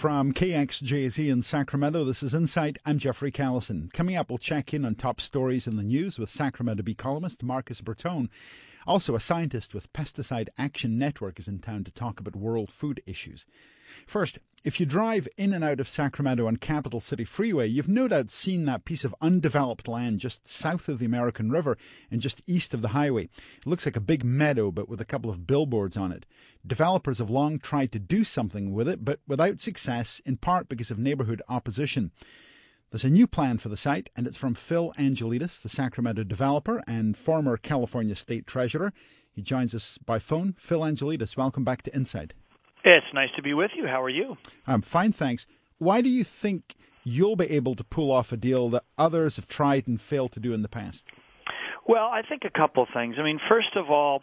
From KXJZ in Sacramento, this is Insight. I'm Jeffrey Callison. Coming up, we'll check in on top stories in the news with Sacramento Bee columnist Marcus Bertone. Also, a scientist with Pesticide Action Network is in town to talk about world food issues. First, if you drive in and out of Sacramento on Capital City Freeway, you've no doubt seen that piece of undeveloped land just south of the American River and just east of the highway. It looks like a big meadow, but with a couple of billboards on it. Developers have long tried to do something with it, but without success, in part because of neighborhood opposition. There's a new plan for the site, and it's from Phil Angelides, the Sacramento developer and former California State Treasurer. He joins us by phone. Phil Angelides, welcome back to Insight. It's nice to be with you. How are you? I'm fine, thanks. Why do you think you'll be able to pull off a deal that others have tried and failed to do in the past? Well, I think a couple of things. I mean, first of all,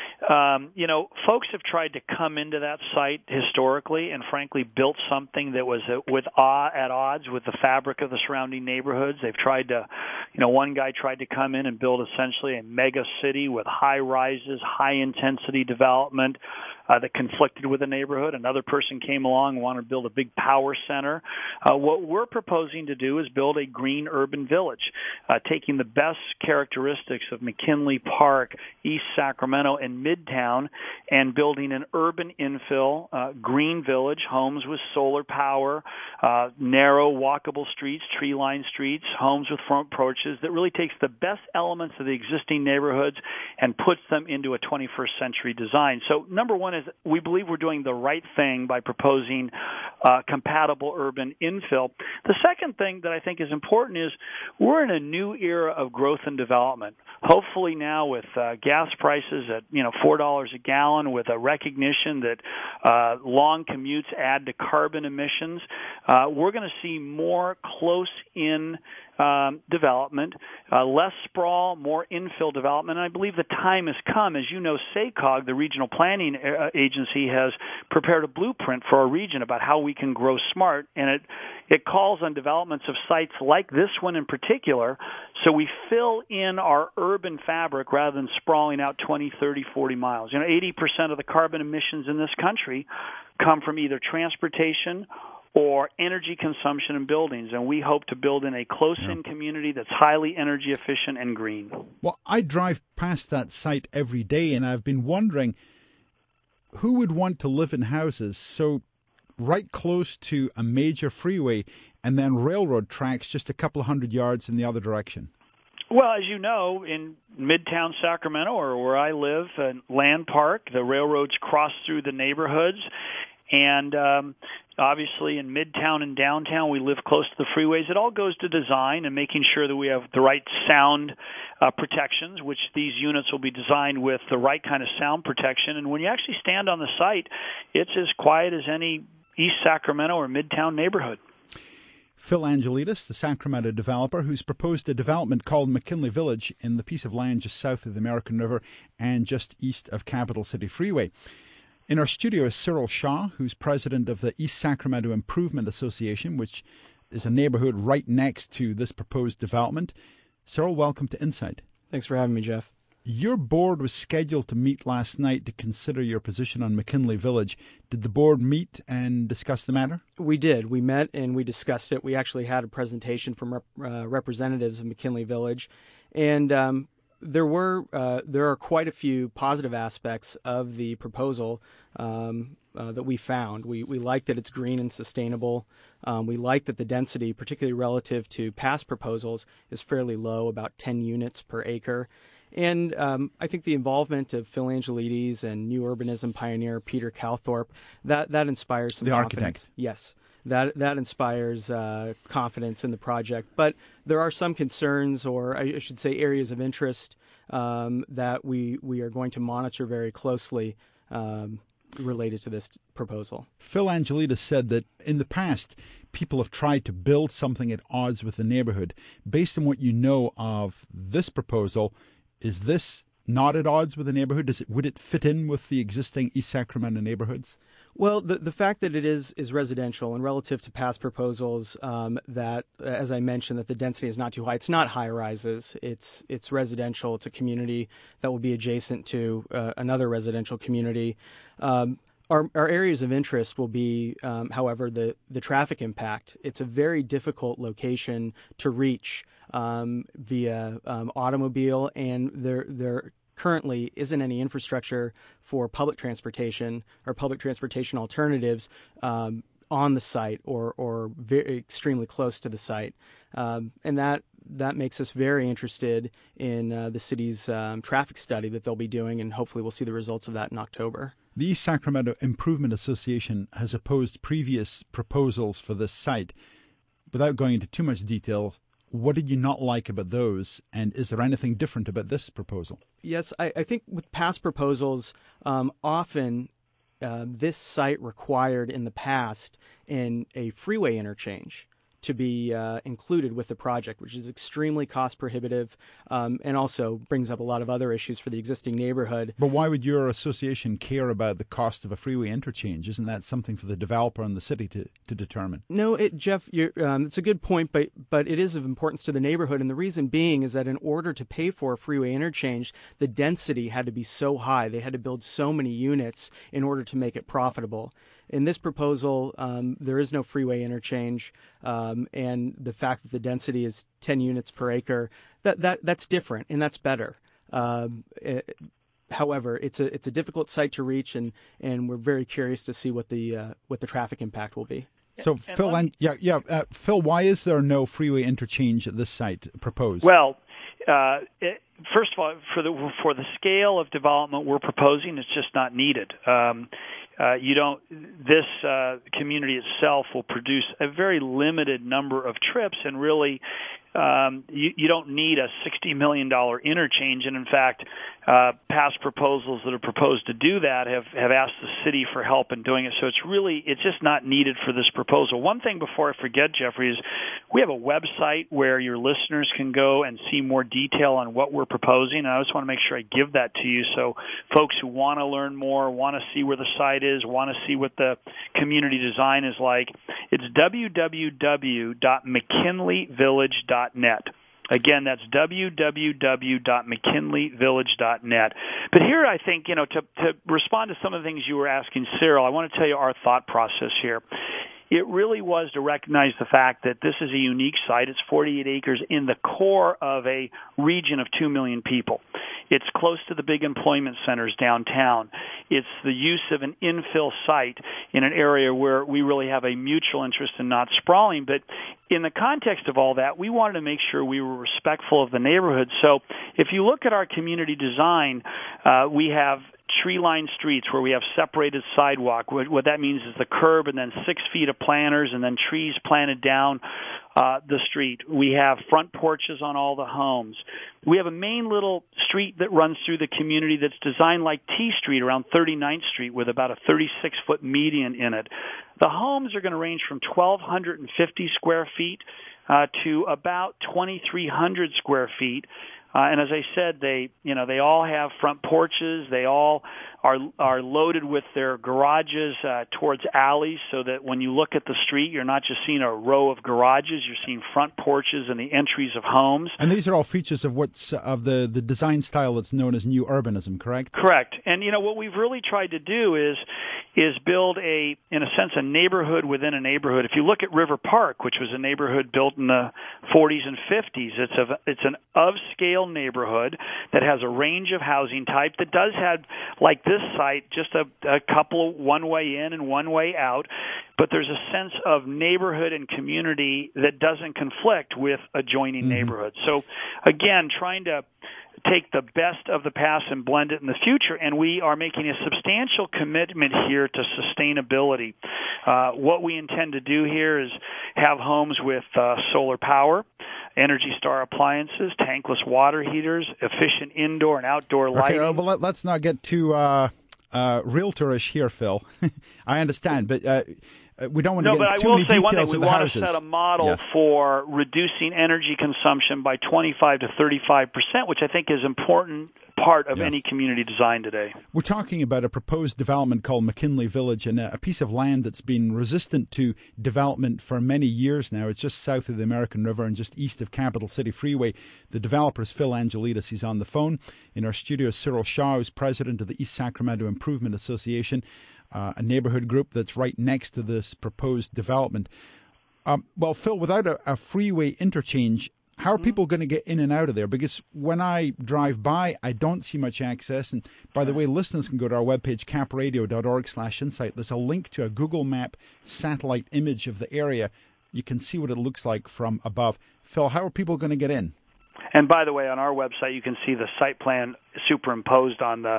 folks have tried to come into that site historically and frankly built something that was at odds with the fabric of the surrounding neighborhoods. They've tried to, one guy tried to come in and build essentially a mega city with high rises, high intensity development that conflicted with the neighborhood. Another person came along and wanted to build a big power center. What we're proposing to do is build a green urban village, taking the best characteristics of McKinley Park, East Sacramento, and Midtown, and building an urban infill, green village, homes with solar power, narrow walkable streets, tree-lined streets, homes with front porches that really takes the best elements of the existing neighborhoods and puts them into a 21st century design. So number one is we believe we're doing the right thing by proposing compatible urban infill. The second thing that I think is important is we're in a new era of growth and development. Hopefully now with gas prices at $4 a gallon, with a recognition that long commutes add to carbon emissions, we're going to see more close-in development, less sprawl, more infill development. And I believe the time has come. As you know, SACOG, the regional planning agency, has prepared a blueprint for our region about how we can grow smart, and it calls on developments of sites like this one in particular, so we fill in our urban fabric rather than sprawling out 20, 30, 40 miles. 80% of the carbon emissions in this country come from either transportation or energy consumption in buildings, and we hope to build in a close-in community that's highly energy efficient and green. Well, I drive past that site every day, and I've been wondering who would want to live in houses so right close to a major freeway and then railroad tracks just a couple of 100 yards in the other direction? Well, as you know, in Midtown Sacramento, or where I live, in Land Park, the railroads cross through the neighborhoods. And obviously in Midtown and downtown, we live close to the freeways. It all goes to design and making sure that we have the right sound protections, which these units will be designed with the right kind of sound protection. And when you actually stand on the site, it's as quiet as any East Sacramento or Midtown neighborhood. Phil Angelides, the Sacramento developer, who's proposed a development called McKinley Village in the piece of land just south of the American River and just east of Capital City Freeway. In our studio is Cyril Shaw, who's president of the East Sacramento Improvement Association, which is a neighborhood right next to this proposed development. Cyril, welcome to Insight. Thanks for having me, Jeff. Your board was scheduled to meet last night to consider your position on McKinley Village. Did the board meet and discuss the matter? We did. We met and we discussed it. We actually had a presentation from representatives of McKinley Village, and there are quite a few positive aspects of the proposal that we found. We like that it's green and sustainable. We like that the density, particularly relative to past proposals, is fairly low, about 10 units per acre. And I think the involvement of Phil Angelides and new urbanism pioneer Peter Calthorpe, that inspires some confidence. The architect. Yes, that inspires confidence in the project. But there are some concerns, or I should say areas of interest, that we are going to monitor very closely related to this proposal. Phil Angelides said that in the past, people have tried to build something at odds with the neighborhood. Based on what you know of this proposal, is this not at odds with the neighborhood? Would it fit in with the existing East Sacramento neighborhoods? Well, the fact that it is residential and relative to past proposals, that, as I mentioned, that the density is not too high. It's not high rises. It's residential. It's a community that will be adjacent to another residential community. Our areas of interest will be, however, the traffic impact. It's a very difficult location to reach via automobile, and there currently isn't any infrastructure for public transportation or public transportation alternatives on the site or very extremely close to the site, and that makes us very interested in the city's traffic study that they'll be doing, and hopefully we'll see the results of that in October. The East Sacramento Improvement Association has opposed previous proposals for this site. Without going into too much detail, what did you not like about those, and is there anything different about this proposal? Yes, I think with past proposals, often this site required in the past in a freeway interchange to be included with the project, which is extremely cost prohibitive and also brings up a lot of other issues for the existing neighborhood. But why would your association care about the cost of a freeway interchange? Isn't that something for the developer and the city to determine? No, Jeff, it's a good point, but it is of importance to the neighborhood. And the reason being is that in order to pay for a freeway interchange, the density had to be so high. They had to build so many units in order to make it profitable. In this proposal, there is no freeway interchange, and the fact that the density is 10 units per acre, that's different, and that's better. However, it's a difficult site to reach, and we're very curious to see what the traffic impact will be. So, Phil, Phil, why is there no freeway interchange at this site proposed? Well, first of all, for the scale of development we're proposing, it's just not needed. This community itself will produce a very limited number of trips, and really you don't need a $60 million interchange. And in fact, past proposals that are proposed to do that have asked the city for help in doing it. So it's just not needed for this proposal. One thing before I forget, Jeffrey, is we have a website where your listeners can go and see more detail on what we're proposing. And I just want to make sure I give that to you, so folks who want to learn more, want to see where the site is, want to see what the community design is like. It's www.mckinleyvillage.net. Again, that's www.mckinleyvillage.net. But here, I think, to respond to some of the things you were asking Cyril, I want to tell you our thought process here. It really was to recognize the fact that this is a unique site. It's 48 acres in the core of a region of 2 million people. It's close to the big employment centers downtown. It's the use of an infill site in an area where we really have a mutual interest in not sprawling. But in the context of all that, we wanted to make sure we were respectful of the neighborhood. So if you look at our community design, we have tree-lined streets where we have separated sidewalk. What that means is the curb and then 6 feet of planters and then trees planted down the street. We have front porches on all the homes. We have a main little street that runs through the community that's designed like T Street around 39th Street with about a 36-foot median in it. The homes are going to range from 1,250 square feet to about 2,300 square feet. And as I said, they all have front porches. They all are loaded with their garages towards alleys, so that when you look at the street, you're not just seeing a row of garages, you're seeing front porches and the entries of homes. And these are all features of the design style that's known as new urbanism, correct? Correct. And what we've really tried to do is build in a sense, a neighborhood within a neighborhood. If you look at River Park, which was a neighborhood built in the 40s and 50s, it's an of-scale neighborhood that has a range of housing type that does have, like this site, just a couple, one way in and one way out, but there's a sense of neighborhood and community that doesn't conflict with adjoining neighborhoods. So again, trying to take the best of the past and blend it in the future, and we are making a substantial commitment here to sustainability. What we intend to do here is have homes with solar power, Energy Star appliances, tankless water heaters, efficient indoor and outdoor lighting. Okay, well, let's not get too realtorish here, Phil. I understand, but we don't want to get into too many details of the houses. We want to set a model for reducing energy consumption by 25 to 35%, which I think is an important part of any community design today. We're talking about a proposed development called McKinley Village, and a piece of land that's been resistant to development for many years now. It's just south of the American River and just east of Capital City Freeway. The developer is Phil Angelides. He's on the phone. In our studio, Cyril Shaw, who's president of the East Sacramento Improvement Association. a neighborhood group that's right next to this proposed development. Well, Phil, without a freeway interchange, how are people going to get in and out of there? Because when I drive by, I don't see much access. And by the way, listeners can go to our webpage, capradio.org/insight. There's a link to a Google Map satellite image of the area. You can see what it looks like from above. Phil, how are people going to get in? And by the way, on our website, you can see the site plan superimposed on the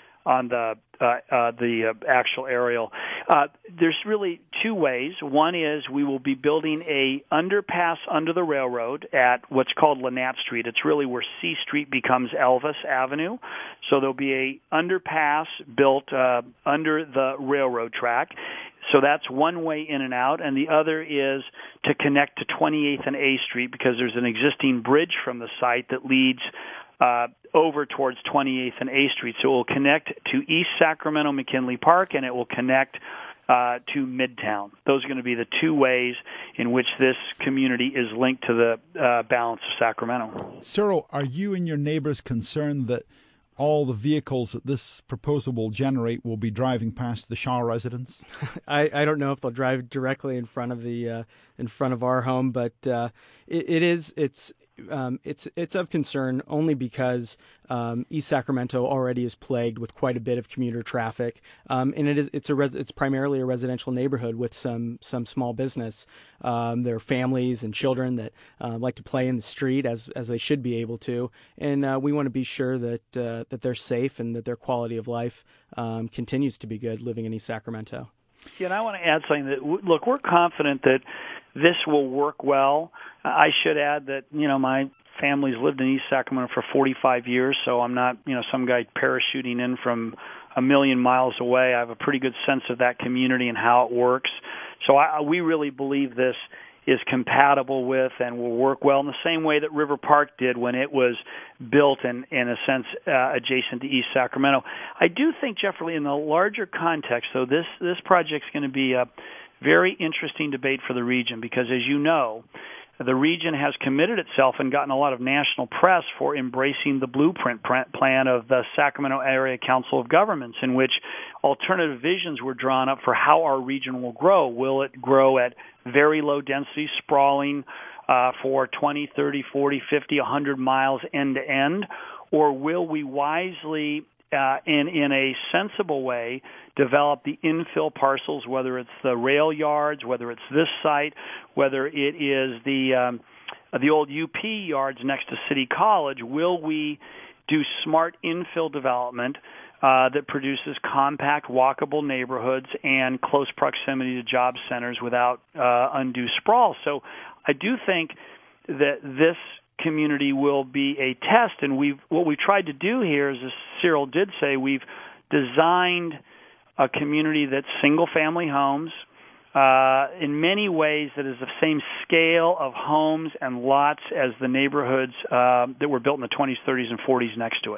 actual aerial. There's really two ways. One is we will be building a underpass under the railroad at what's called Lynette Street. It's really where C Street becomes Elvis Avenue. So there'll be a underpass built under the railroad track. So that's one way in and out, and the other is to connect to 28th and A Street because there's an existing bridge from the site that leads over towards 28th and A Street. So it will connect to East Sacramento McKinley Park, and it will connect to Midtown. Those are going to be the two ways in which this community is linked to the balance of Sacramento. Cyril, are you and your neighbors concerned that all the vehicles that this proposal will generate will be driving past the Shaw residence? I don't know if they'll drive directly in front of our home, but it's of concern only because East Sacramento already is plagued with quite a bit of commuter traffic, and it's primarily a residential neighborhood with some small business. There are families and children that like to play in the street as they should be able to, and we want to be sure that they're safe and that their quality of life continues to be good living in East Sacramento. Yeah, and I want to add something that look, we're confident that this will work well. I should add that, my family's lived in East Sacramento for 45 years, so I'm not, some guy parachuting in from a million miles away. I have a pretty good sense of that community and how it works. So we really believe this is compatible with and will work well in the same way that River Park did when it was built in a sense adjacent to East Sacramento. I do think, Jeffrey, in the larger context, though, this project's going to be a very interesting debate for the region because, as you know, the region has committed itself and gotten a lot of national press for embracing the blueprint plan of the Sacramento Area Council of Governments, in which alternative visions were drawn up for how our region will grow. Will it grow at very low density, sprawling for 20, 30, 40, 50, 100 miles end to end? Or will we wisely, in a sensible way, develop the infill parcels, whether it's the rail yards, whether it's this site, whether it is the old UP yards next to City College? Will we do smart infill development that produces compact, walkable neighborhoods and close proximity to job centers without undue sprawl? So I do think that this community will be a test, and what we've tried to do here is, as Cyril did say, we've designed a community that's single-family homes, in many ways that is the same scale of homes and lots as the neighborhoods that were built in the 20s, 30s, and 40s next to it.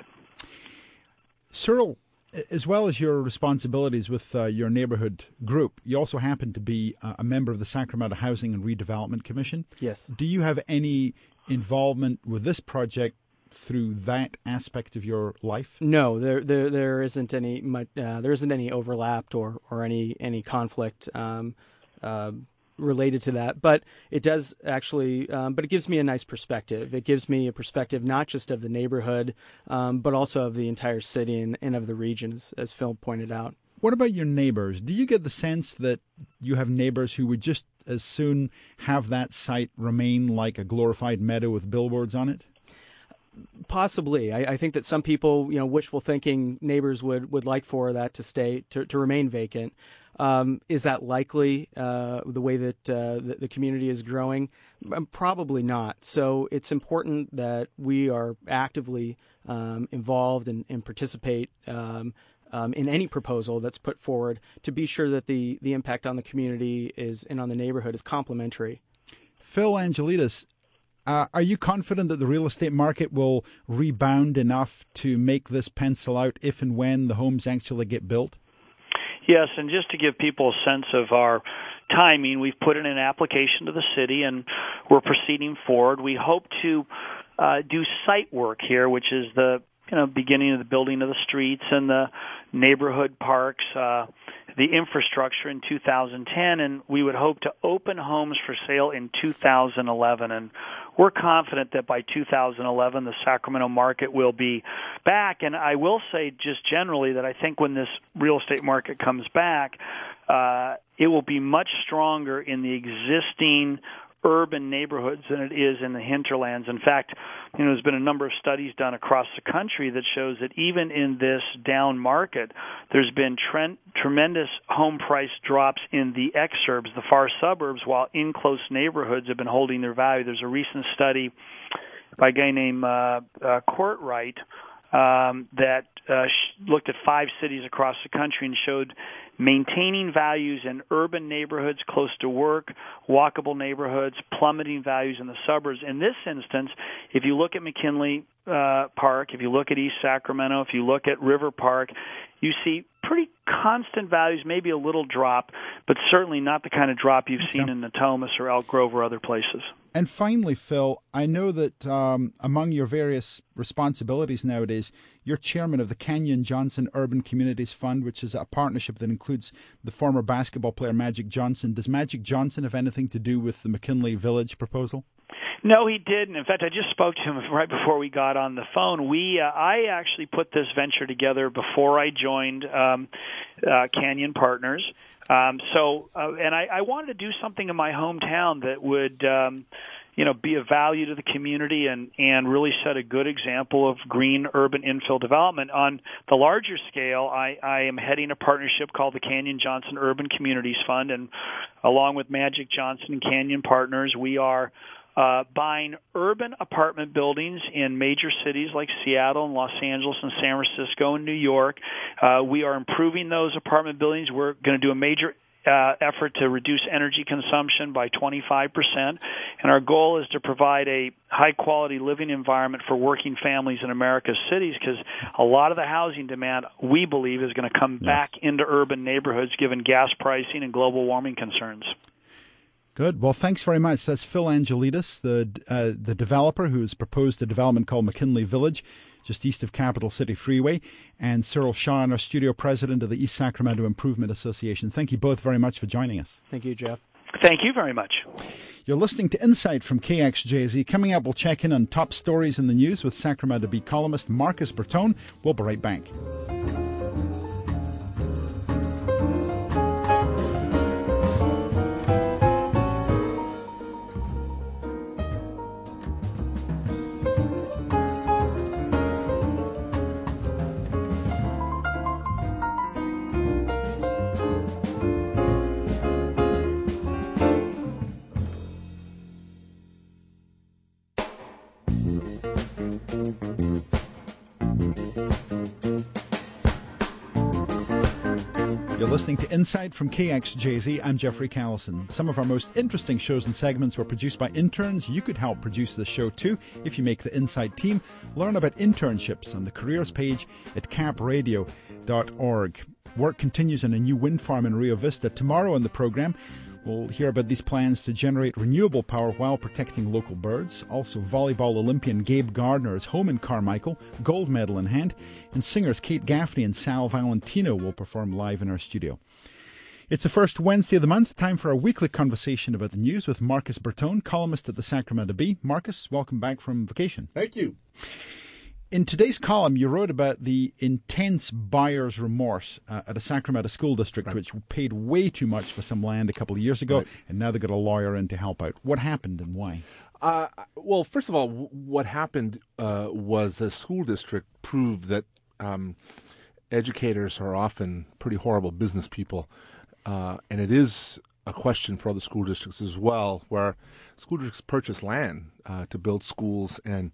Cyril, as well as your responsibilities with your neighborhood group, you also happen to be a member of the Sacramento Housing and Redevelopment Commission. Yes. Do you have any involvement with this project through that aspect of your life? No, there isn't any overlap or any conflict related to that. But it does actually. But it gives me a nice perspective. It gives me a perspective not just of the neighborhood, but also of the entire city and of the region, as Phil pointed out. What about your neighbors? Do you get the sense that you have neighbors who would just as soon have that site remain like a glorified meadow with billboards on it? Possibly. I think that some people, wishful thinking neighbors would like for that to remain vacant. Is that likely the way that the community is growing? Probably not. So it's important that we are actively involved and participate in any proposal that's put forward to be sure that the impact on the community and on the neighborhood is complementary. Phil Angelides, are you confident that the real estate market will rebound enough to make this pencil out if and when the homes actually get built? Yes, and just to give people a sense of our timing, we've put in an application to the city and we're proceeding forward. We hope to do site work here, which is the beginning of the building of the streets and the neighborhood parks, the infrastructure in 2010, and we would hope to open homes for sale in 2011. And we're confident that by 2011, the Sacramento market will be back. And I will say just generally that I think when this real estate market comes back, it will be much stronger in the existing urban neighborhoods than it is in the hinterlands. In fact, there's been a number of studies done across the country that shows that even in this down market, there's been tremendous home price drops in the exurbs, the far suburbs, while in-close neighborhoods have been holding their value. There's a recent study by a guy named Courtwright that looked at 5 cities across the country and showed maintaining values in urban neighborhoods close to work, walkable neighborhoods, plummeting values in the suburbs. In this instance, if you look at McKinley Park, if you look at East Sacramento, if you look at River Park, you see pretty constant values, maybe a little drop, but certainly not the kind of drop you've seen in Natomas or Elk Grove or other places. And finally, Phil, I know that among your various responsibilities nowadays, you're chairman of the Canyon Johnson Urban Communities Fund, which is a partnership that includes the former basketball player Magic Johnson. Does Magic Johnson have anything to do with the McKinley Village proposal? No, he didn't. In fact, I just spoke to him right before we got on the phone. I actually put this venture together before I joined Canyon Partners. And I wanted to do something in my hometown that would, be of value to the community and really set a good example of green urban infill development. On the larger scale, I am heading a partnership called the Canyon Johnson Urban Communities Fund, and along with Magic Johnson and Canyon Partners, we are buying urban apartment buildings in major cities like Seattle and Los Angeles and San Francisco and New York. We are improving those apartment buildings. We're going to do a major effort to reduce energy consumption by 25%. And our goal is to provide a high-quality living environment for working families in America's cities, because a lot of the housing demand, we believe, is going to come back into urban neighborhoods given gas pricing and global warming concerns. Good. Well, thanks very much. That's Phil Angelidis, the developer who has proposed a development called McKinley Village, just east of Capital City Freeway, and Cyril Shaw, our studio president of the East Sacramento Improvement Association. Thank you both very much for joining us. Thank you, Jeff. Thank you very much. You're listening to Insight from KXJZ. Coming up, we'll check in on top stories in the news with Sacramento Bee columnist Marcus Bertone. We'll be right back. You're listening to Insight from KXJZ. I'm Jeffrey Callison. Some of our most interesting shows and segments were produced by interns. You could help produce the show too if you make the Insight team. Learn about internships on the careers page at capradio.org. Work continues on a new wind farm in Rio Vista. Tomorrow on the program, we'll hear about these plans to generate renewable power while protecting local birds. Also, volleyball Olympian Gabe Gardner is home in Carmichael, gold medal in hand, and singers Kate Gaffney and Sal Valentino will perform live in our studio. It's the first Wednesday of the month, time for a weekly conversation about the news with Marcus Bertone, columnist at the Sacramento Bee. Marcus, welcome back from vacation. Thank you. In today's column, you wrote about the intense buyer's remorse at a Sacramento school district, which paid way too much for some land a couple of years ago, and now they've got a lawyer in to help out. What happened and why? Well, first of all, what happened was the school district proved that educators are often pretty horrible business people, and it is a question for other school districts as well, where school districts purchase land to build schools, and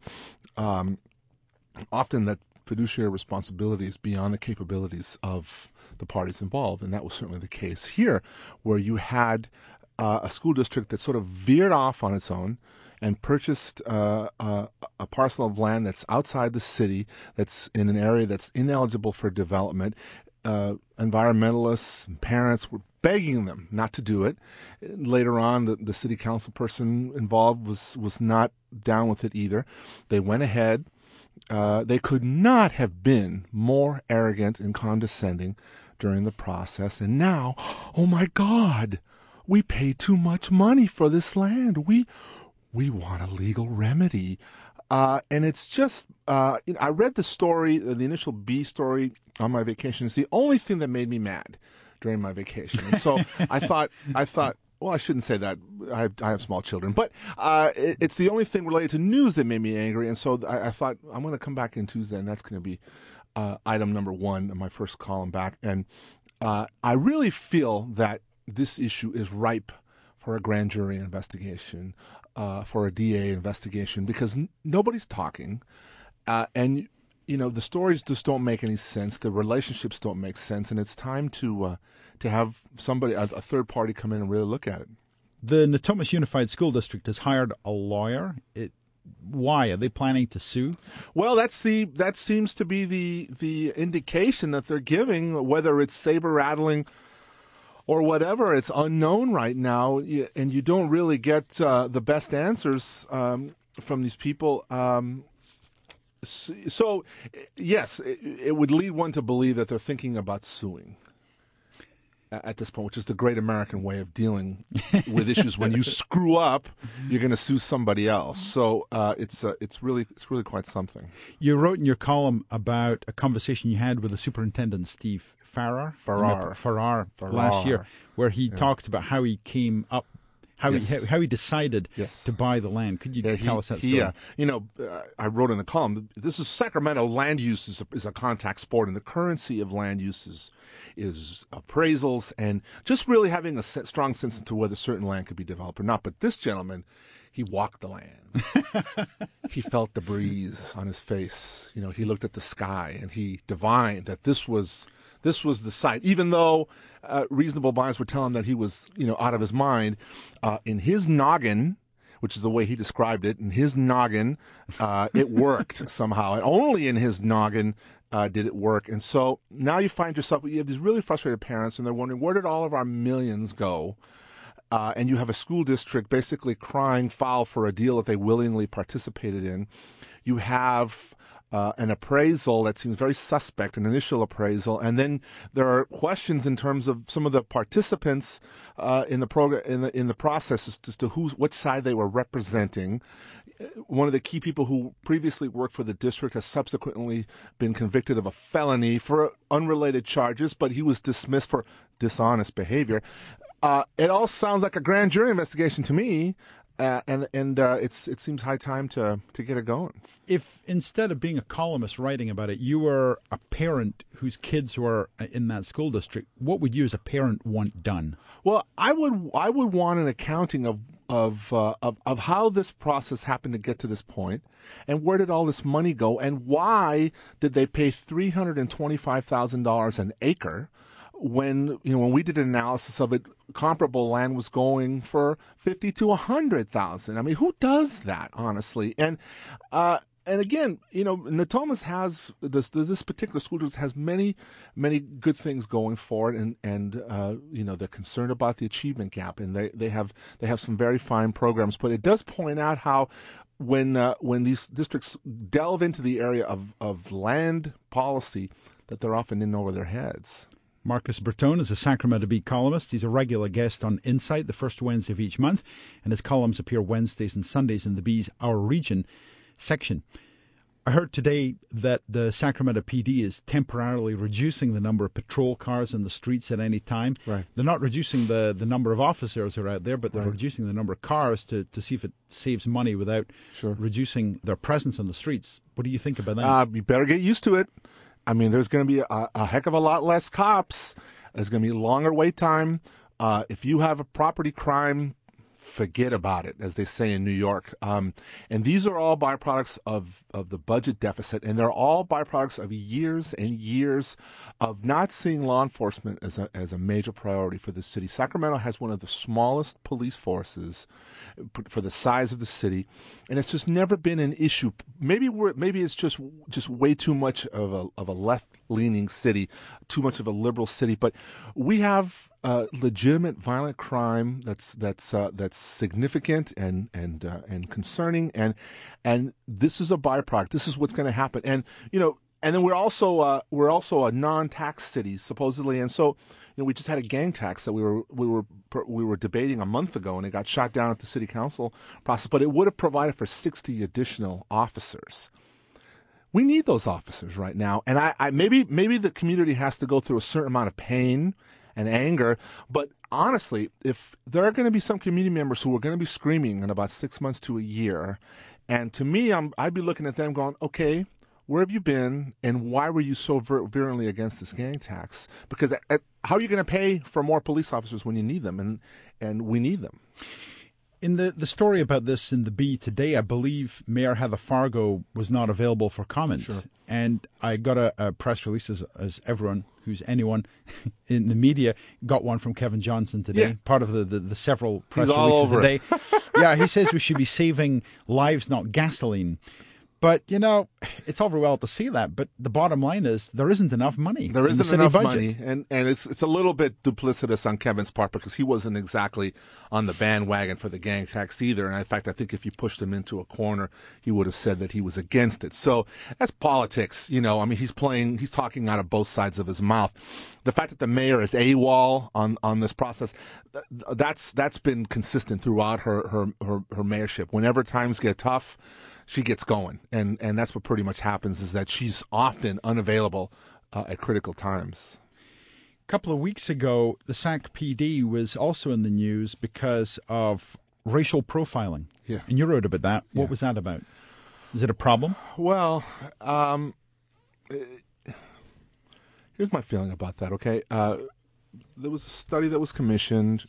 often that fiduciary responsibility is beyond the capabilities of the parties involved, and that was certainly the case here, where you had a school district that sort of veered off on its own and purchased a parcel of land that's outside the city, that's in an area that's ineligible for development. Environmentalists and parents were begging them not to do it. Later on, the city council person involved was not down with it either. They went ahead. they could not have been more arrogant and condescending during the process. And now, oh my God, we paid too much money for this land. We want a legal remedy. And it's just, I read the story, the initial B story on my vacation. It's the only thing that made me mad during my vacation. And so I thought, well, I shouldn't say that. I have small children, but it's the only thing related to news that made me angry. And so I thought I'm going to come back in Tuesday, and that's going to be item number 1 in my first column back. And I really feel that this issue is ripe for a grand jury investigation, for a DA investigation, because nobody's talking, and the stories just don't make any sense. The relationships don't make sense, and it's time to have somebody, a third party, come in and really look at it. The Natomas Unified School District has hired a lawyer. Why are they planning to sue? Well, that seems to be the indication that they're giving. Whether it's saber rattling or whatever, it's unknown right now, and you don't really get the best answers from these people. So, yes, it would lead one to believe that they're thinking about suing at this point, which is the great American way of dealing with issues. When you screw up, you're going to sue somebody else. So it's really quite something. You wrote in your column about a conversation you had with the superintendent, Steve Farrar last year, where he talked about how he came up, how he decided to buy the land. Could you tell us that story? I wrote in the column, this is Sacramento. Land use is a contact sport, and the currency of land use is appraisals and just really having a strong sense into whether certain land could be developed or not. But this gentleman, he walked the land. He felt the breeze on his face. He looked at the sky, and he divined that this was the site. Even though reasonable minds were telling him that he was, out of his mind, in his noggin, which is the way he described it, in his noggin, it worked somehow. And only in his noggin did it work. And so now you find yourself, you have these really frustrated parents, and they're wondering, where did all of our millions go? And you have a school district basically crying foul for a deal that they willingly participated in. You have an appraisal that seems very suspect, an initial appraisal, and then there are questions in terms of some of the participants in the program, in the process, as to which side they were representing. One of the key people who previously worked for the district has subsequently been convicted of a felony for unrelated charges, but he was dismissed for dishonest behavior. It all sounds like a grand jury investigation to me. And it seems high time to get it going. If instead of being a columnist writing about it, you were a parent whose kids were in that school district, what would you as a parent want done? Well, I would want an accounting of how this process happened to get to this point, and where did all this money go, and why did they pay $325,000 an acre? When we did an analysis of it, comparable land was going for $50,000 to $100,000. I mean, who does that, honestly? And again, Natomas has this particular school district has many good things going for it, and they're concerned about the achievement gap, and they have some very fine programs. But it does point out how when these districts delve into the area of land policy, that they're often in over their heads. Marcus Bertone is a Sacramento Bee columnist. He's a regular guest on Insight the first Wednesday of each month, and his columns appear Wednesdays and Sundays in the Bee's Our Region section. I heard today that the Sacramento PD is temporarily reducing the number of patrol cars in the streets at any time. Right. They're not reducing the number of officers who are out there, but they're reducing the number of cars to see if it saves money without reducing their presence on the streets. What do you think about that? You better get used to it. I mean, there's going to be a heck of a lot less cops. There's going to be longer wait time. If you have a property crime, forget about it, as they say in New York. And these are all byproducts of the budget deficit, and they're all byproducts of years and years of not seeing law enforcement as a major priority for the city. Sacramento has one of the smallest police forces for the size of the city, and it's just never been an issue. Maybe it's just way too much of a left-leaning city, too much of a liberal city, but we have legitimate violent crime that's significant and concerning, and this is a byproduct. This is what's going to happen, and and then we're also a non-tax city supposedly, and so we just had a gang tax that we were debating a month ago, and it got shot down at the city council process. But it would have provided for 60 additional officers. We need those officers right now, and I maybe the community has to go through a certain amount of pain and anger. But honestly, if there are going to be some community members who are going to be screaming in about 6 months to a year, and to me, I'd be looking at them going, okay, where have you been, and why were you so virulently against this gang tax? Because how are you going to pay for more police officers when you need them, and we need them? In the story about this in the Bee today, I believe Mayor Heather Fargo was not available for comment. Sure. And I got a press release, as everyone anyone in the media got one from Kevin Johnson today, Yeah. part of the several press He's all releases over today. Yeah, he says we should be saving lives, not gasoline. But, it's all very well to see that, but the bottom line is there isn't enough money. There in the isn't city enough budget. money, and it's a little bit duplicitous on Kevin's part because he wasn't exactly on the bandwagon for the gang tax either. And in fact, I think if you pushed him into a corner, he would have said that he was against it. So that's politics, he's talking out of both sides of his mouth. The fact that the mayor is AWOL on this process, that's been consistent throughout her mayorship. Whenever times get tough, she gets going, and that's what pretty much happens, is that she's often unavailable at critical times. A couple of weeks ago, the Sac PD was also in the news because of racial profiling. Yeah. And you wrote about that. What was that about? Is it a problem? Well, here's my feeling about that, okay? There was a study that was commissioned.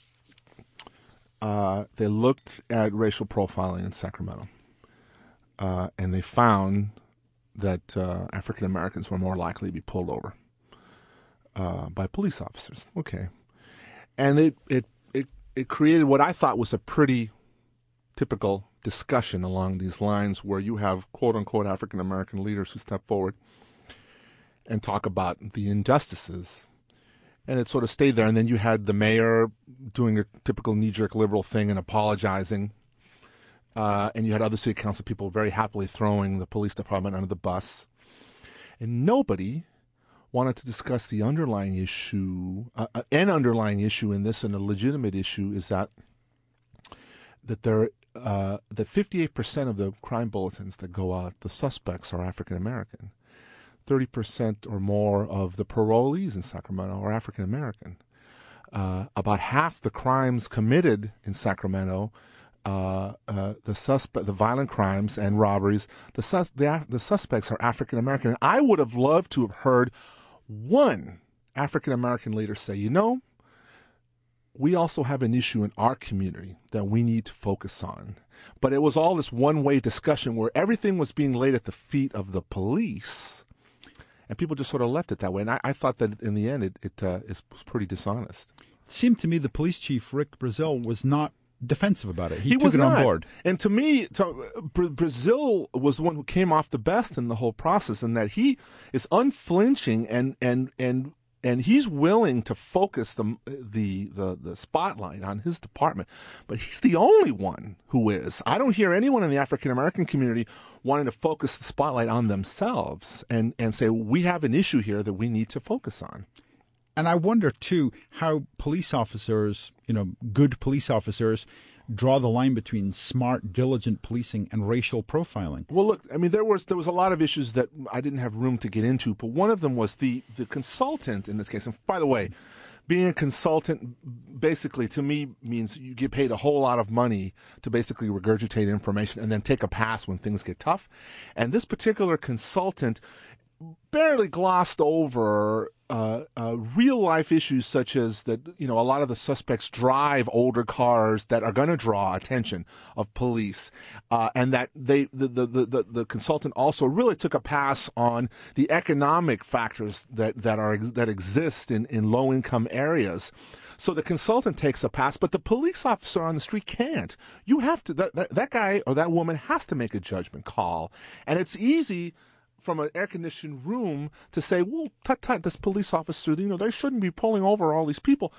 They looked at racial profiling in Sacramento. And they found that African Americans were more likely to be pulled over by police officers. Okay, and it created what I thought was a pretty typical discussion along these lines, where you have quote unquote African American leaders who step forward and talk about the injustices, and it sort of stayed there. And then you had the mayor doing a typical knee-jerk liberal thing and apologizing. And you had other city council people very happily throwing the police department under the bus. And nobody wanted to discuss the underlying issue. An underlying issue in this, and a legitimate issue, is that 58% of the crime bulletins that go out, the suspects are African American. 30% or more of the parolees in Sacramento are African American. About half the crimes committed in Sacramento, the violent crimes and robberies, the suspects are African American. I would have loved to have heard one African American leader say, we also have an issue in our community that we need to focus on. But it was all this one-way discussion where everything was being laid at the feet of the police, and people just sort of left it that way. And I thought that in the end it was pretty dishonest. It seemed to me the police chief, Rick Brazil, was not defensive about it. He took was it not on board. And to me, Brazil was the one who came off the best in the whole process, in that he is unflinching and he's willing to focus the spotlight on his department. But he's the only one who is. I don't hear anyone in the African American community wanting to focus the spotlight on themselves and say, we have an issue here that we need to focus on. And I wonder, too, how police officers, good police officers, draw the line between smart, diligent policing and racial profiling. Well, look, I mean, there was a lot of issues that I didn't have room to get into, but one of them was the consultant in this case. And by the way, being a consultant basically to me means you get paid a whole lot of money to basically regurgitate information and then take a pass when things get tough. And this particular consultant barely glossed over real life issues, such as that a lot of the suspects drive older cars that are going to draw attention of police, and that the consultant also really took a pass on the economic factors that exist in low income areas. So the consultant takes a pass, but the police officer on the street can't. You have to that guy or that woman has to make a judgment call, and it's easy from an air-conditioned room to say, well, tut, this police officer, they shouldn't be pulling over all these people.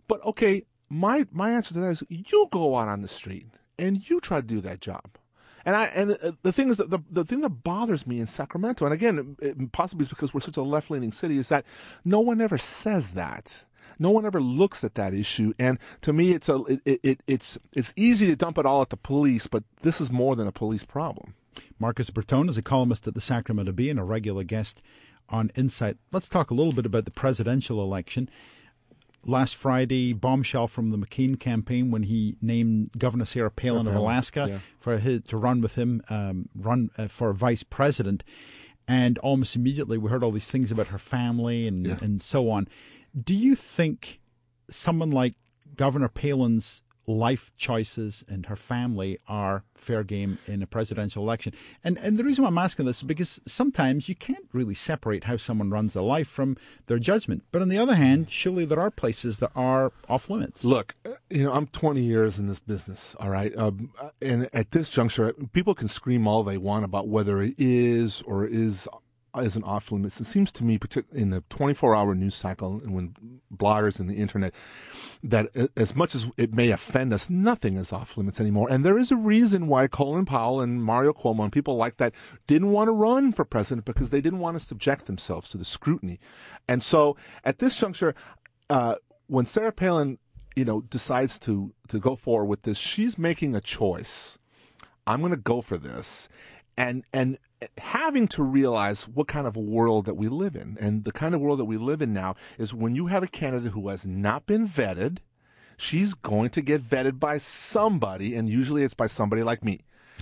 But okay, my answer to that is you go out on the street and you try to do that job. And the thing is that the thing that bothers me in Sacramento, and again, possibly it's because we're such a left-leaning city, is that no one ever says that. No one ever looks at that issue, and to me, it's easy to dump it all at the police, but this is more than a police problem. Marcus Bertone is a columnist at the Sacramento Bee and a regular guest on Insight. Let's talk a little bit about the presidential election. Last Friday, bombshell from the McCain campaign when he named Governor Sarah Palin of Alaska to run with him, for vice president, and almost immediately we heard all these things about her family and so on. Do you think someone like Governor Palin's life choices and her family are fair game in a presidential election? And the reason why I'm asking this is because sometimes you can't really separate how someone runs their life from their judgment. But on the other hand, surely there are places that are off limits. Look, I'm 20 years in this business, all right? And at this juncture, people can scream all they want about whether it is or isn't off limits. It seems to me, particularly in the 24-hour news cycle and when bloggers and the internet, that as much as it may offend us, nothing is off limits anymore. And there is a reason why Colin Powell and Mario Cuomo and people like that didn't want to run for president, because they didn't want to subject themselves to the scrutiny. And so at this juncture, when Sarah Palin, decides to go forward with this, she's making a choice. I'm going to go for this. And having to realize what kind of a world that we live in. And the kind of world that we live in now is when you have a candidate who has not been vetted, she's going to get vetted by somebody, and usually it's by somebody like me.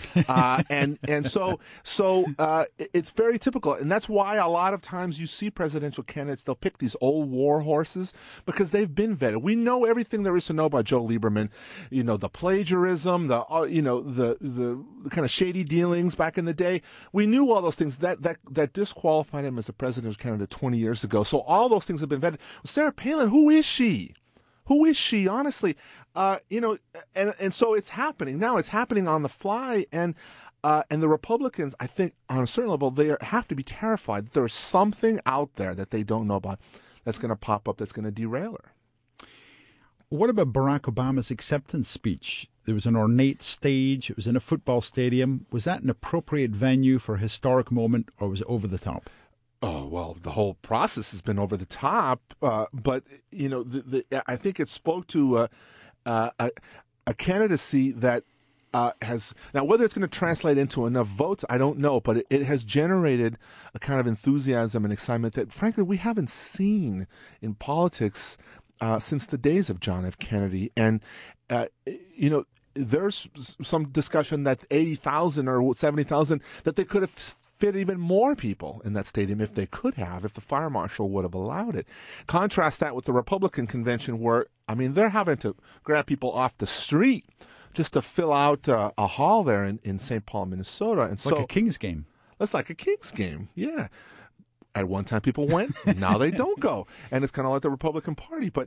So it's very typical, and that's why a lot of times you see presidential candidates, they'll pick these old war horses because they've been vetted. We know everything there is to know about Joe Lieberman, the plagiarism, the kind of shady dealings back in the day. We knew all those things that disqualified him as a presidential candidate 20 years ago. So all those things have been vetted. Sarah Palin, who is she? Who is she, honestly? And so it's happening now. It's happening on the fly, and the Republicans, I think, on a certain level, they have to be terrified that there's something out there that they don't know about that's going to pop up that's going to derail her. What about Barack Obama's acceptance speech? There was an ornate stage. It was in a football stadium. Was that an appropriate venue for a historic moment, or was it over the top? Oh, well, the whole process has been over the top, but, I think it spoke to a candidacy that has – now, whether it's going to translate into enough votes, I don't know, but it has generated a kind of enthusiasm and excitement that, frankly, we haven't seen in politics since the days of John F. Kennedy. And, there's some discussion that 80,000 or 70,000, that they could have fit even more people in that stadium if they could have, if the fire marshal would have allowed it. Contrast that with the Republican convention where, they're having to grab people off the street just to fill out a hall there in St. Paul, Minnesota. And like a Kings game. That's like a Kings game, yeah. At one time people went, now they don't go. And it's kind of like the Republican Party. But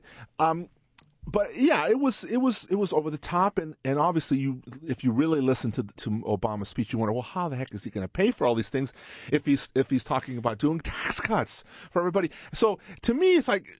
yeah, it was over the top, and obviously if you really listen to Obama's speech, you wonder, well, how the heck is he going to pay for all these things if he's talking about doing tax cuts for everybody? So to me, it's like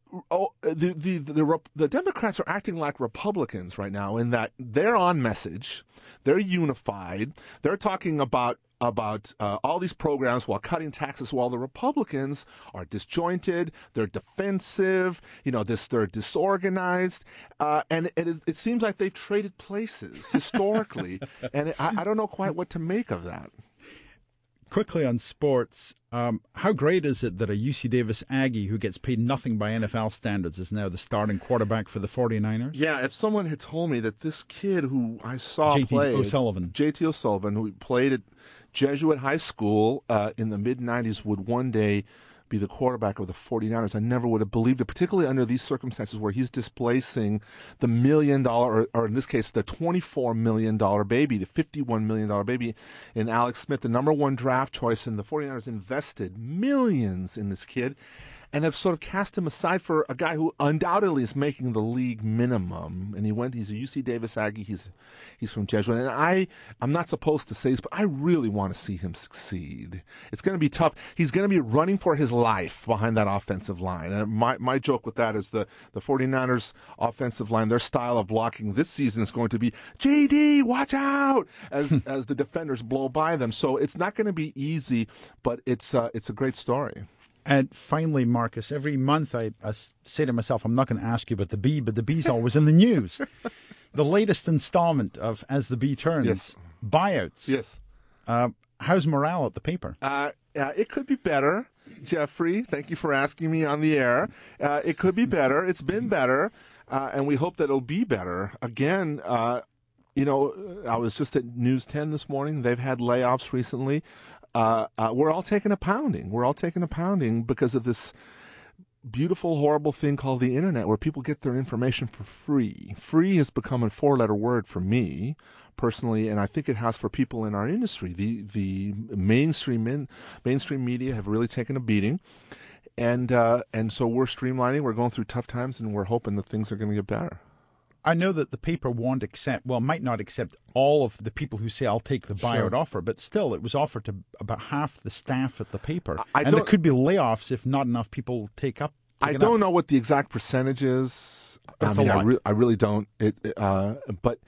the Democrats are acting like Republicans right now in that they're on message, they're unified, they're talking about all these programs while cutting taxes, while the Republicans are disjointed, they're defensive, they're disorganized, and it seems like they've traded places historically, and I don't know quite what to make of that. Quickly on sports, how great is it that a UC Davis Aggie who gets paid nothing by NFL standards is now the starting quarterback for the 49ers? Yeah, if someone had told me that this kid who I saw play, JT O'Sullivan, who played at Jesuit High School in the mid-'90s, would one day be the quarterback of the 49ers, I never would have believed it, particularly under these circumstances where he's displacing the $1 million, or in this case, the $24 million baby, the $51 million baby in Alex Smith, the number one draft choice, and the 49ers invested millions in this kid. and have sort of cast him aside for a guy who undoubtedly is making the league minimum. And he's a UC Davis Aggie. He's from Jesuit. And I'm not supposed to say this, but I really want to see him succeed. It's going to be tough. He's going to be running for his life behind that offensive line. And my joke with that is the 49ers offensive line, their style of blocking this season is going to be, JD, watch out, as the defenders blow by them. So it's not going to be easy, but it's a great story. And finally, Marcus, every month I say to myself, I'm not going to ask you about the bee, but the bee's always in the news. The latest installment of As the Bee Turns, yes. Buyouts. Yes. How's morale at the paper? It could be better, Jeffrey. Thank you for asking me on the air. It could be better. It's been better, and we hope that it'll be better. Again, I was just at News 10 this morning. They've had layoffs recently. We're all taking a pounding. We're all taking a pounding because of this beautiful, horrible thing called the internet, where people get their information for free. Free has become a four-letter word for me personally, and I think it has for people in our industry. The mainstream media have really taken a beating, and so we're streamlining. We're going through tough times, and we're hoping that things are going to get better. I know that the paper might not accept all of the people who say, I'll take the buyout offer, but still, it was offered to about half the staff at the paper. And there could be layoffs if not enough people take up. I don't know what the exact percentage is. That's a lot. I really don't. But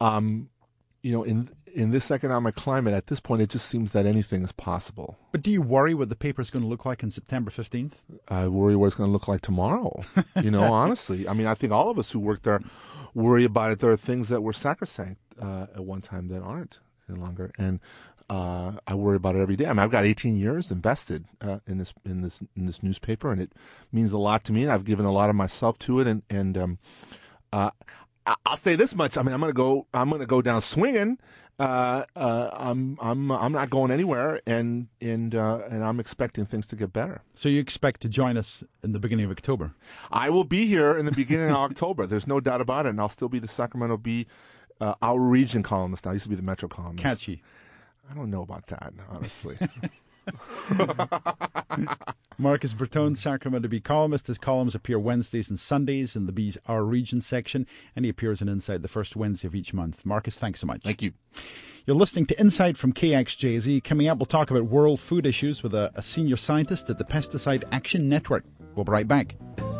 in this economic climate, at this point, it just seems that anything is possible. But do you worry what the paper is going to look like on September 15th? I worry what it's going to look like tomorrow. Honestly. I mean, I think all of us who work there worry about it. There are things that were sacrosanct at one time that aren't any longer. And I worry about it every day. I mean, I've got 18 years invested in this newspaper, and it means a lot to me. And I've given a lot of myself to it. And I'll say this much. I mean, I'm going to go down swinging. I'm not going anywhere, and I'm expecting things to get better. So you expect to join us in the beginning of October? I will be here in the beginning of October. There's no doubt about it, and I'll still be the Sacramento Bee, our region columnist. I used to be the Metro columnist. Catchy. I don't know about that, honestly. Marcus Bertone, Sacramento Bee columnist. His columns appear Wednesdays and Sundays in the Bee's Our Region section, and he appears in Inside the first Wednesday of each month. Marcus, thanks so much. Thank you. You're listening to Insight from KXJZ. Coming up, we'll talk about world food issues with a senior scientist at the Pesticide Action Network. We'll be right back.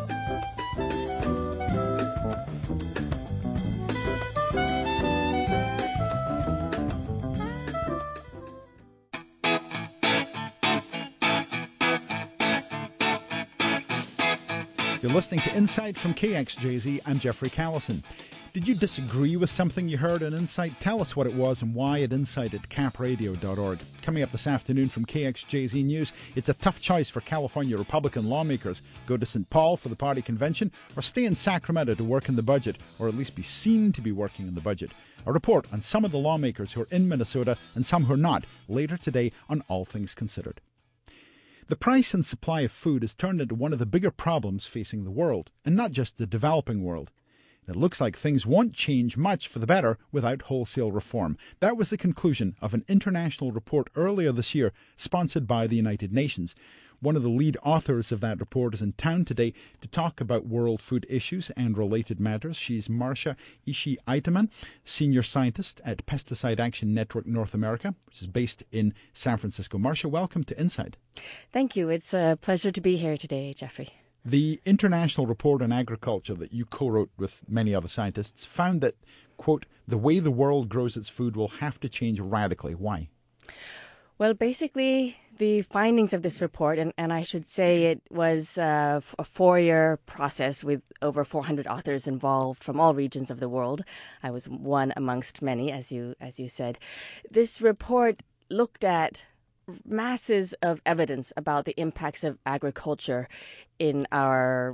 You're listening to Insight from KXJZ. I'm Jeffrey Callison. Did you disagree with something you heard on Insight? Tell us what it was and why at insight@capradio.org. Coming up this afternoon from KXJZ News, it's a tough choice for California Republican lawmakers. Go to St. Paul for the party convention or stay in Sacramento to work in the budget, or at least be seen to be working in the budget. A report on some of the lawmakers who are in Minnesota and some who are not, later today on All Things Considered. The price and supply of food has turned into one of the bigger problems facing the world, and not just the developing world. It looks like things won't change much for the better without wholesale reform. That was the conclusion of an international report earlier this year, sponsored by the United Nations. One of the lead authors of that report is in town today to talk about world food issues and related matters. She's Marcia Ishii-Eiteman, senior scientist at Pesticide Action Network North America, which is based in San Francisco. Marcia, welcome to Insight. Thank you. It's a pleasure to be here today, Jeffrey. The International Report on Agriculture that you co-wrote with many other scientists found that, quote, the way the world grows its food will have to change radically. Why? Well, basically, the findings of this report, and I should say it was a 4-year process with over 400 authors involved from all regions of the world. I was one amongst many, as you said. This report looked at masses of evidence about the impacts of agriculture in our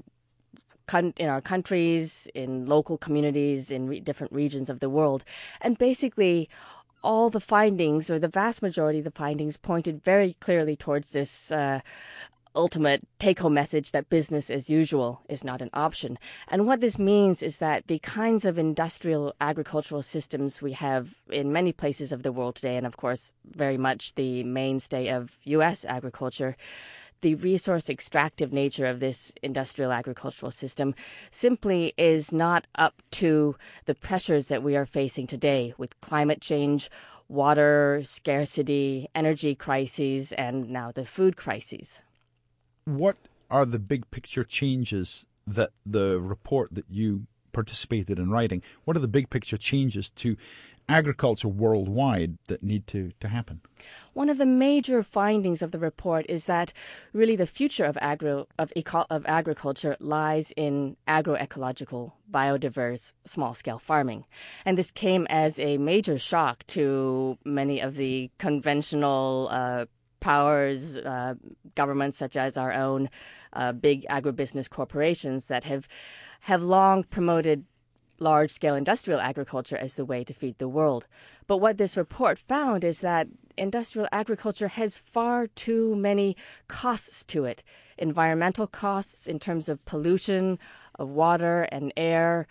countries, in local communities, in different regions of the world. And basically, all the findings, or the vast majority of the findings, pointed very clearly towards this ultimate take-home message that business as usual is not an option. And what this means is that the kinds of industrial agricultural systems we have in many places of the world today, and of course very much the mainstay of U.S. agriculture, the resource extractive nature of this industrial agricultural system simply is not up to the pressures that we are facing today with climate change, water scarcity, energy crises, and now the food crises. What are the big picture changes that the report that you participated in writing, what are the big picture changes to agriculture worldwide that need to happen? One of the major findings of the report is that really the future of agriculture lies in agroecological, biodiverse, small-scale farming. And this came as a major shock to many of the conventional powers, governments such as our own big agribusiness corporations that have long promoted large-scale industrial agriculture as the way to feed the world. But what this report found is that industrial agriculture has far too many costs to it. Environmental costs in terms of pollution of water and air,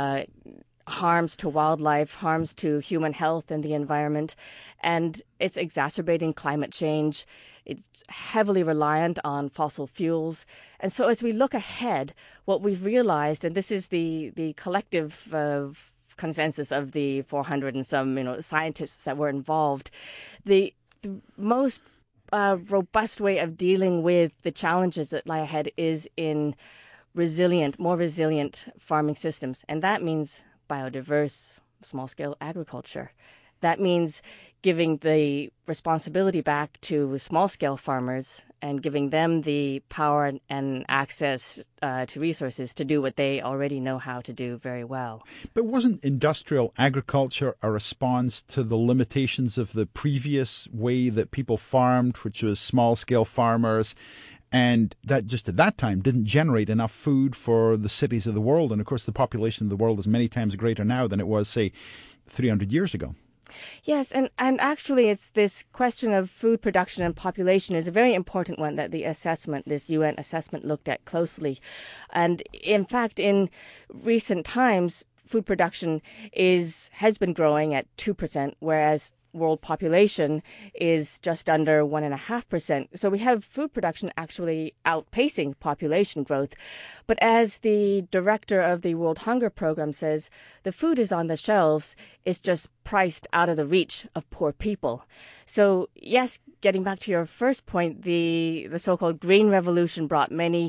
harms to wildlife, harms to human health and the environment, and it's exacerbating climate change. It's heavily reliant on fossil fuels. And so as we look ahead, what we've realized, and this is the collective consensus of the 400 and some scientists that were involved, the most robust way of dealing with the challenges that lie ahead is in more resilient farming systems. And that means biodiverse, small-scale agriculture. That means giving the responsibility back to small-scale farmers and giving them the power and access to resources to do what they already know how to do very well. But wasn't industrial agriculture a response to the limitations of the previous way that people farmed, which was small-scale farmers, and that just at that time didn't generate enough food for the cities of the world? And of course, the population of the world is many times greater now than it was, say, 300 years ago. Yes, and actually it's this question of food production and population is a very important one that this UN assessment looked at closely. And in fact, in recent times, food production has been growing at 2%, whereas world population is just under 1.5%. So we have food production actually outpacing population growth. But as the director of the World Hunger Program says, the food is on the shelves, it's just priced out of the reach of poor people. So yes, getting back to your first point, the so-called Green Revolution brought many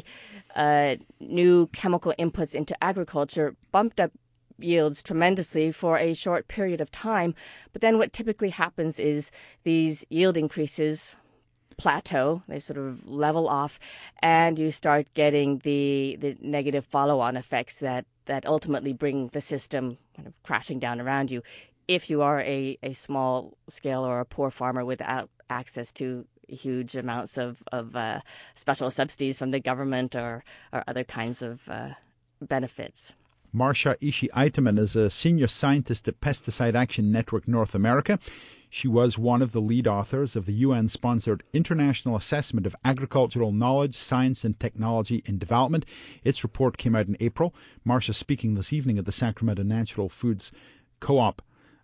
new chemical inputs into agriculture, bumped up yields tremendously for a short period of time. But then what typically happens is these yield increases plateau, they sort of level off, and you start getting the negative follow-on effects that ultimately bring the system kind of crashing down around you if you are a small scale or a poor farmer without access to huge amounts of special subsidies from the government or other kinds of benefits. Marcia Ishii-Eiteman is a senior scientist at Pesticide Action Network North America. She was one of the lead authors of the UN-sponsored International Assessment of Agricultural Knowledge, Science and Technology in Development. Its report came out in April. Marcia speaking this evening at the Sacramento Natural Foods Co-op.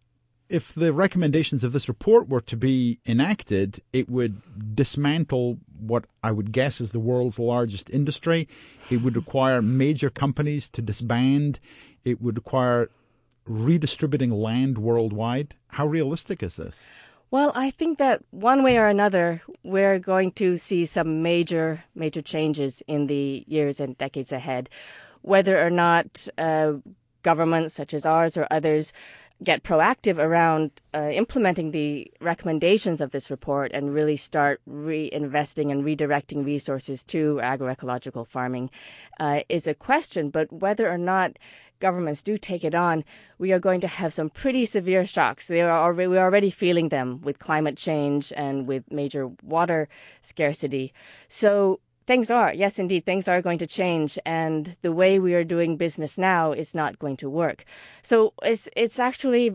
If the recommendations of this report were to be enacted, it would dismantle what I would guess is the world's largest industry. It would require major companies to disband. It would require redistributing land worldwide. How realistic is this? Well, I think that one way or another, we're going to see some major changes in the years and decades ahead. Whether or not governments such as ours or others get proactive around implementing the recommendations of this report and really start reinvesting and redirecting resources to agroecological farming is a question. But whether or not governments do take it on, we are going to have some pretty severe shocks. We're already feeling them with climate change and with major water scarcity. So things are going to change, and the way we are doing business now is not going to work. So it's actually,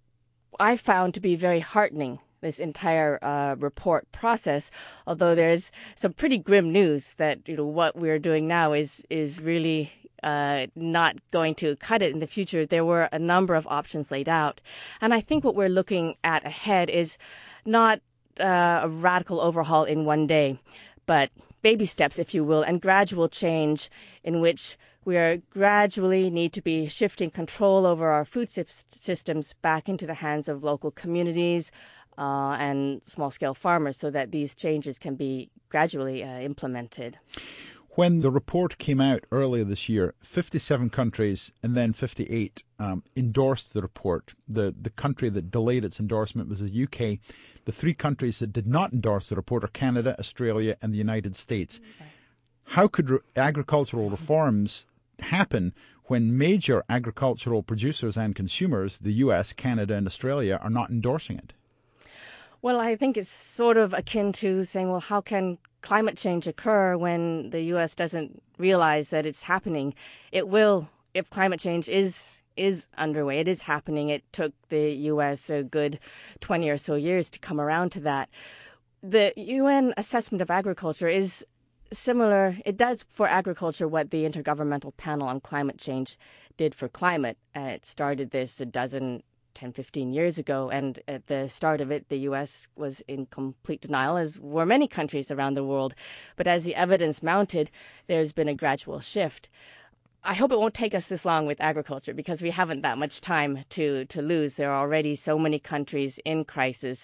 I found to be very heartening, this entire report process, although there's some pretty grim news that what we're doing now is really not going to cut it in the future. There were a number of options laid out, and I think what we're looking at ahead is not a radical overhaul in one day, but baby steps, if you will, and gradual change in which we are gradually need to be shifting control over our food systems back into the hands of local communities and small-scale farmers so that these changes can be gradually implemented. When the report came out earlier this year, 57 countries and then 58 endorsed the report. The country that delayed its endorsement was the UK. The 3 countries that did not endorse the report are Canada, Australia, and the United States. How could agricultural reforms happen when major agricultural producers and consumers, the US, Canada, and Australia, are not endorsing it? Well, I think it's sort of akin to saying, well, how can climate change occur when the U.S. doesn't realize that it's happening? It will, if climate change is underway. It is happening. It took the U.S. a good 20 or so years to come around to that. The UN assessment of agriculture is similar. It does for agriculture what the Intergovernmental Panel on Climate Change did for climate. It started this 10, 15 years ago, and at the start of it, the U.S. was in complete denial, as were many countries around the world. But as the evidence mounted, there's been a gradual shift. I hope it won't take us this long with agriculture because we haven't that much time to lose. There are already so many countries in crisis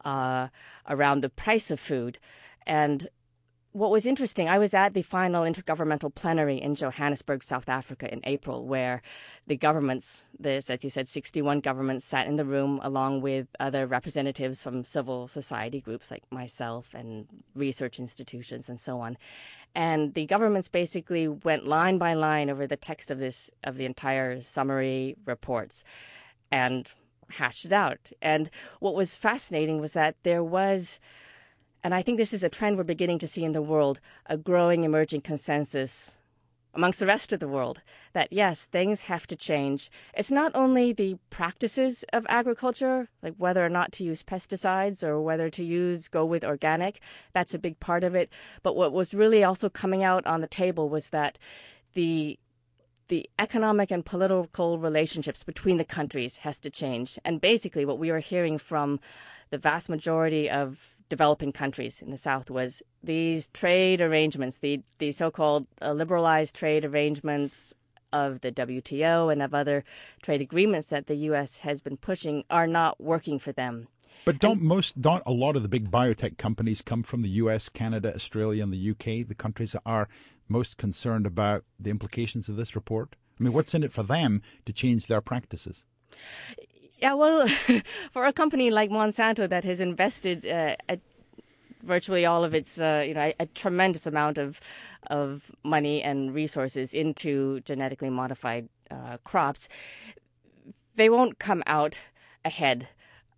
around the price of food. And what was interesting, I was at the final intergovernmental plenary in Johannesburg, South Africa in April, where the governments, as you said, 61 governments sat in the room along with other representatives from civil society groups like myself and research institutions and so on. And the governments basically went line by line over the text of the entire summary reports and hashed it out. And what was fascinating was that there was, and I think this is a trend we're beginning to see in the world, a growing emerging consensus amongst the rest of the world that, yes, things have to change. It's not only the practices of agriculture, like whether or not to use pesticides or whether to go with organic. That's a big part of it. But what was really also coming out on the table was that the economic and political relationships between the countries has to change. And basically what we were hearing from the vast majority of developing countries in the South was these trade arrangements, the so-called liberalized trade arrangements of the WTO and of other trade agreements that the U.S. has been pushing are not working for them. But don't a lot of the big biotech companies come from the U.S., Canada, Australia, and the UK, the countries that are most concerned about the implications of this report? I mean, what's in it for them to change their practices? Yeah, well, for a company like Monsanto that has invested virtually all of its, a tremendous amount of money and resources into genetically modified crops, they won't come out ahead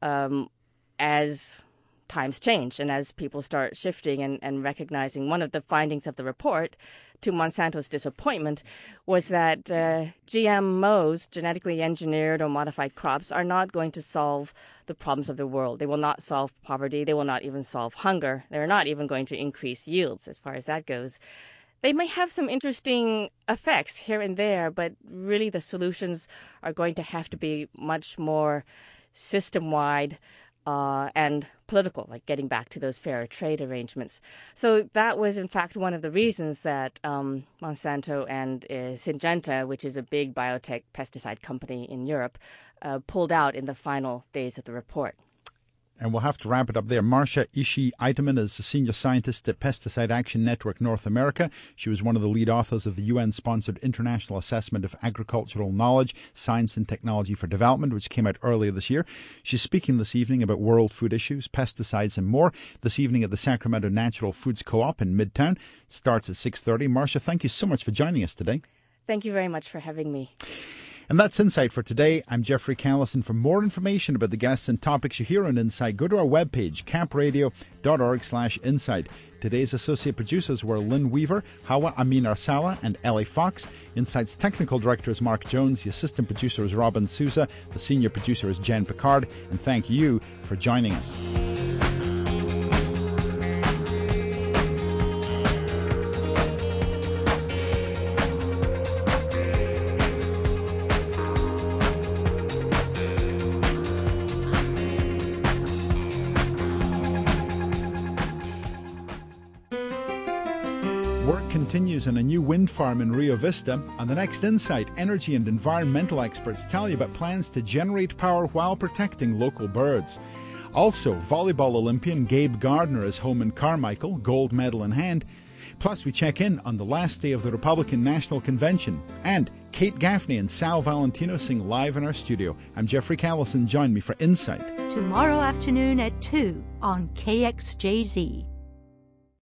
as times change and as people start shifting and recognizing. One of the findings of the report, to Monsanto's disappointment, was that GMOs, genetically engineered or modified crops, are not going to solve the problems of the world. They will not solve poverty. They will not even solve hunger. They're not even going to increase yields as far as that goes. They may have some interesting effects here and there, but really the solutions are going to have to be much more system-wide and political, like getting back to those fair trade arrangements. So that was, in fact, one of the reasons that Monsanto and Syngenta, which is a big biotech pesticide company in Europe, pulled out in the final days of the report. And we'll have to wrap it up there. Marcia Ishii-Eiteman is a senior scientist at Pesticide Action Network North America. She was one of the lead authors of the UN-sponsored International Assessment of Agricultural Knowledge, Science and Technology for Development, which came out earlier this year. She's speaking this evening about world food issues, pesticides and more, this evening at the Sacramento Natural Foods Co-op in Midtown. It starts at 6:30. Marcia, thank you so much for joining us today. Thank you very much for having me. And that's Insight for today. I'm Jeffrey Callison. For more information about the guests and topics you hear on Insight, go to our webpage, capradio.org/insight. Today's associate producers were Lynn Weaver, Hawa Amin Arsala, and Ellie Fox. Insight's technical director is Mark Jones. The assistant producer is Robin Souza. The senior producer is Jen Picard. And thank you for joining us. continues on a new wind farm in Rio Vista. On the next Insight, energy and environmental experts tell you about plans to generate power while protecting local birds. Also, volleyball Olympian Gabe Gardner is home in Carmichael, gold medal in hand. Plus, we check in on the last day of the Republican National Convention. And Kate Gaffney and Sal Valentino sing live in our studio. I'm Jeffrey Callison. Join me for Insight tomorrow afternoon at 2 on KXJZ.